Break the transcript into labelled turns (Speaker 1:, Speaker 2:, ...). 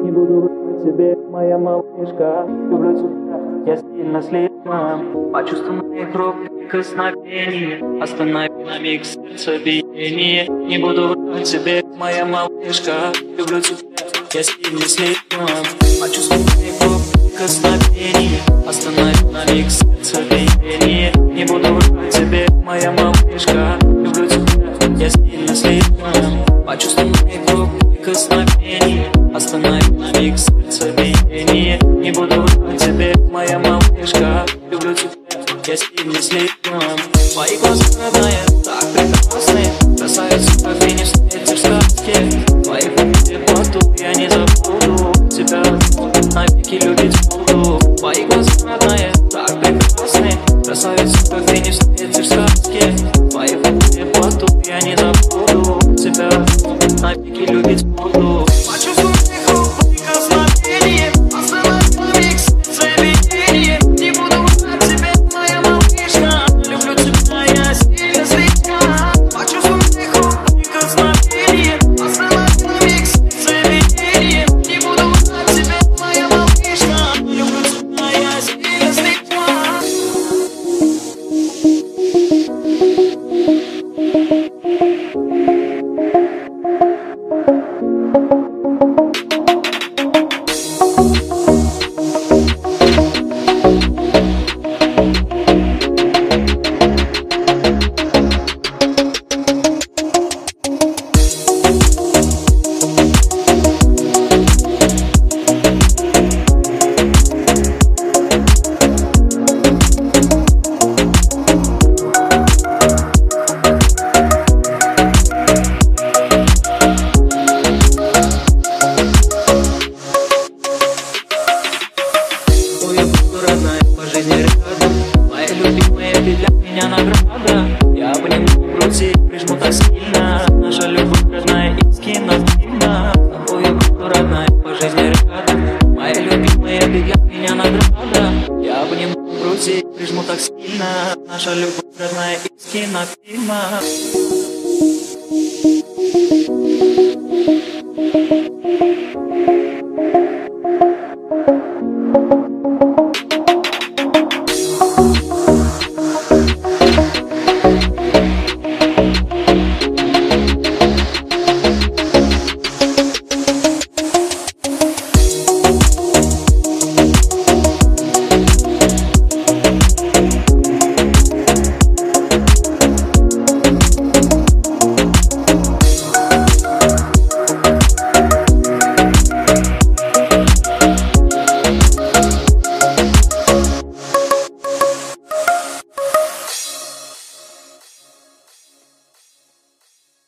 Speaker 1: не буду врать тебе, моя малышка. Люблю тебя, я сильно слишком. Почувствуй моих рук прикосновение, останови на миг сердцебиение. Не буду врать тебе, моя малышка. Люблю тебя, я сильно слишком. Почувствуй моих рук прикосновение, останови на миг сердцебиение. Не буду врать тебе, моя малышка. Люблю тебя, я сильно слишком. Почувствуй моих рук прикосновение, останови на миг сердцебиение. Не буду врать тебе, моя малышка. Люблю тебя, я сильно слишком. Твои глаза, родная, так прекрасны. Красавица, как ты не встретишь в сказке. Твоих теплоту я не забуду. Тебя навеки любить буду. Твои глаза, родная, так прекрасны. Красавица, как ты не встретишь в сказке. Твоих теплоту я не забуду. Тебя навеки любить буду. Почувствуй моих рук прикосновение, останови на миг сердцебиение. Не буду врать тебе, моя малышка. Люблю тебя, я сильно слишком. Почувствуй моих рук прикосновение, останови на миг сердцебиение. Не буду врать тебе, моя малышка. Люблю тебя, я сильно слишком. Моя любимая, ты для меня награда. Я обниму в груди, прижму так сильно. Наша любовь родная, искренна, сильна. С тобою буду, родная, по жизни рядом. Моя любимая, ты для меня награда. Я обниму в груди, прижму так сильно. Наша любовь родная, искренна, сильна.